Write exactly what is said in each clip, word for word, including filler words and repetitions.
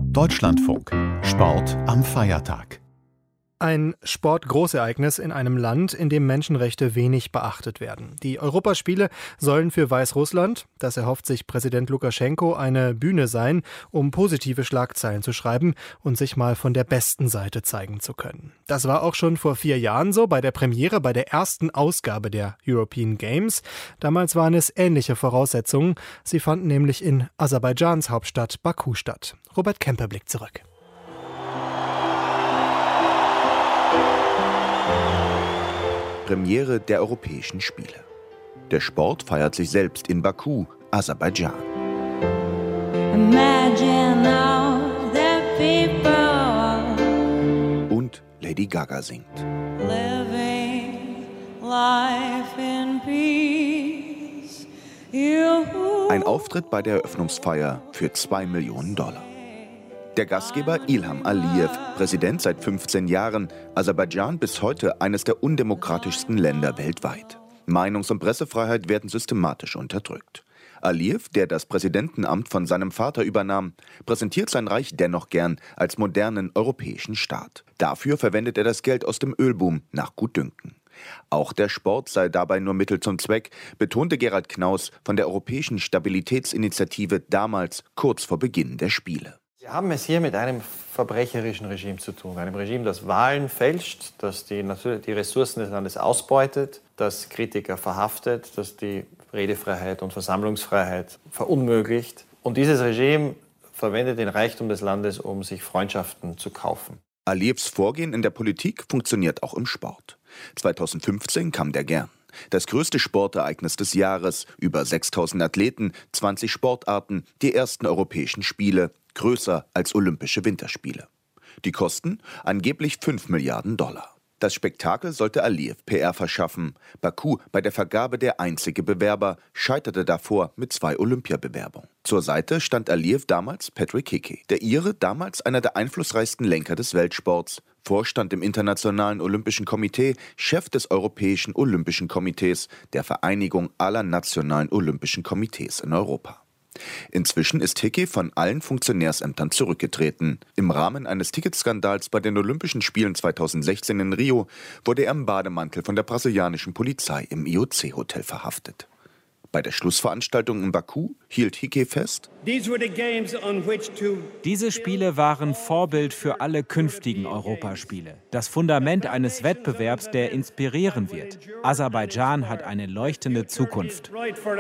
Deutschlandfunk. Sport am Feiertag. Ein Sportgroßereignis in einem Land, in dem Menschenrechte wenig beachtet werden. Die Europaspiele sollen für Weißrussland, das erhofft sich Präsident Lukaschenko, eine Bühne sein, um positive Schlagzeilen zu schreiben und sich mal von der besten Seite zeigen zu können. Das war auch schon vor vier Jahren so, bei der Premiere, bei der ersten Ausgabe der European Games. Damals waren es ähnliche Voraussetzungen. Sie fanden nämlich in Aserbaidschans Hauptstadt Baku statt. Robert Kemper blickt zurück. Premiere der Europäischen Spiele. Der Sport feiert sich selbst in Baku, Aserbaidschan. Und Lady Gaga singt. Ein Auftritt bei der Eröffnungsfeier für zwei Millionen Dollar. Der Gastgeber Ilham Aliyev, Präsident seit fünfzehn Jahren, Aserbaidschan bis heute eines der undemokratischsten Länder weltweit. Meinungs- und Pressefreiheit werden systematisch unterdrückt. Aliyev, der das Präsidentenamt von seinem Vater übernahm, präsentiert sein Reich dennoch gern als modernen europäischen Staat. Dafür verwendet er das Geld aus dem Ölboom nach Gutdünken. Auch der Sport sei dabei nur Mittel zum Zweck, betonte Gerald Knaus von der Europäischen Stabilitätsinitiative damals kurz vor Beginn der Spiele. Wir haben es hier mit einem verbrecherischen Regime zu tun. Einem Regime, das Wahlen fälscht, das die, die Ressourcen des Landes ausbeutet, das Kritiker verhaftet, das die Redefreiheit und Versammlungsfreiheit verunmöglicht. Und dieses Regime verwendet den Reichtum des Landes, um sich Freundschaften zu kaufen. Aliyevs Vorgehen in der Politik funktioniert auch im Sport. zweitausendfünfzehn kam der gern. Das größte Sportereignis des Jahres, über sechstausend Athleten, zwanzig Sportarten, die ersten Europäischen Spiele, größer als Olympische Winterspiele. Die Kosten? Angeblich fünf Milliarden Dollar. Das Spektakel sollte Aliyev P R verschaffen. Baku, bei der Vergabe der einzige Bewerber, scheiterte davor mit zwei Olympiabewerbungen. Zur Seite stand Aliyev damals Patrick Hickey, der Ire, damals einer der einflussreichsten Lenker des Weltsports, Vorstand im Internationalen Olympischen Komitee, Chef des Europäischen Olympischen Komitees, der Vereinigung aller nationalen Olympischen Komitees in Europa. Inzwischen ist Hickey von allen Funktionärsämtern zurückgetreten. Im Rahmen eines Ticketskandals bei den Olympischen Spielen zweitausendsechzehn in Rio wurde er im Bademantel von der brasilianischen Polizei im I O C-Hotel verhaftet. Bei der Schlussveranstaltung in Baku hielt Hickey fest: Diese Spiele waren Vorbild für alle künftigen Europaspiele. Das Fundament eines Wettbewerbs, der inspirieren wird. Aserbaidschan hat eine leuchtende Zukunft.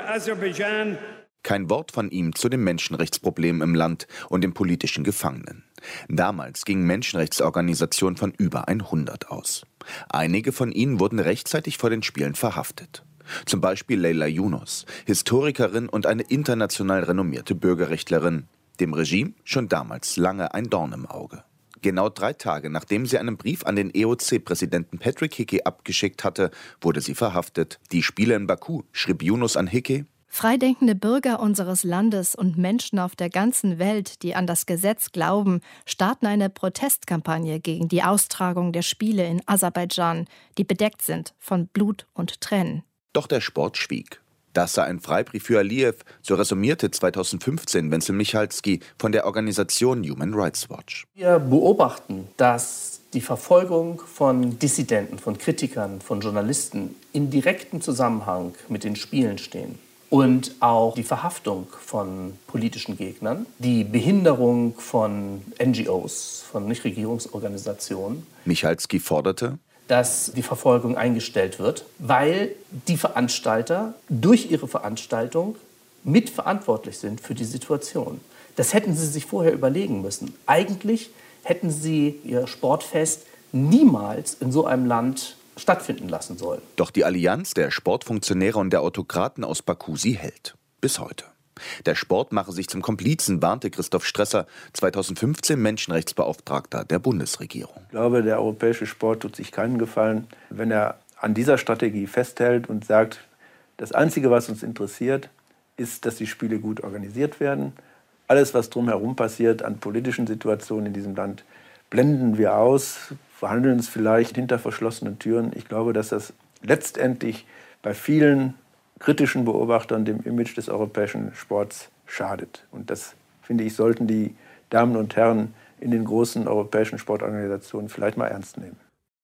Kein Wort von ihm zu den Menschenrechtsproblemen im Land und den politischen Gefangenen. Damals gingen Menschenrechtsorganisationen von über hundert aus. Einige von ihnen wurden rechtzeitig vor den Spielen verhaftet. Zum Beispiel Leyla Yunus, Historikerin und eine international renommierte Bürgerrechtlerin. Dem Regime schon damals lange ein Dorn im Auge. Genau drei Tage nachdem sie einen Brief an den E O C-Präsidenten Patrick Hickey abgeschickt hatte, wurde sie verhaftet. Die Spiele in Baku, schrieb Yunus an Hickey: Freidenkende Bürger unseres Landes und Menschen auf der ganzen Welt, die an das Gesetz glauben, starten eine Protestkampagne gegen die Austragung der Spiele in Aserbaidschan, die bedeckt sind von Blut und Tränen. Doch der Sport schwieg. Das sei ein Freibrief für Aliyev, so resümierte zweitausendfünfzehn Wenzel Michalski von der Organisation Human Rights Watch. Wir beobachten, dass die Verfolgung von Dissidenten, von Kritikern, von Journalisten in direktem Zusammenhang mit den Spielen stehen. Und auch die Verhaftung von politischen Gegnern, die Behinderung von N G Os, von Nichtregierungsorganisationen. Michalski forderte, dass die Verfolgung eingestellt wird, weil die Veranstalter durch ihre Veranstaltung mitverantwortlich sind für die Situation. Das hätten sie sich vorher überlegen müssen. Eigentlich hätten sie ihr Sportfest niemals in so einem Land stattfinden lassen sollen. Doch die Allianz der Sportfunktionäre und der Autokraten aus Baku, sie hält. Bis heute. Der Sport mache sich zum Komplizen, warnte Christoph Stresser, zweitausendfünfzehn Menschenrechtsbeauftragter der Bundesregierung. Ich glaube, der europäische Sport tut sich keinen Gefallen, wenn er an dieser Strategie festhält und sagt, das Einzige, was uns interessiert, ist, dass die Spiele gut organisiert werden. Alles, was drumherum passiert an politischen Situationen in diesem Land, blenden wir aus, verhandeln es vielleicht hinter verschlossenen Türen. Ich glaube, dass das letztendlich bei vielen kritischen Beobachtern dem Image des europäischen Sports schadet. Und das, finde ich, sollten die Damen und Herren in den großen europäischen Sportorganisationen vielleicht mal ernst nehmen.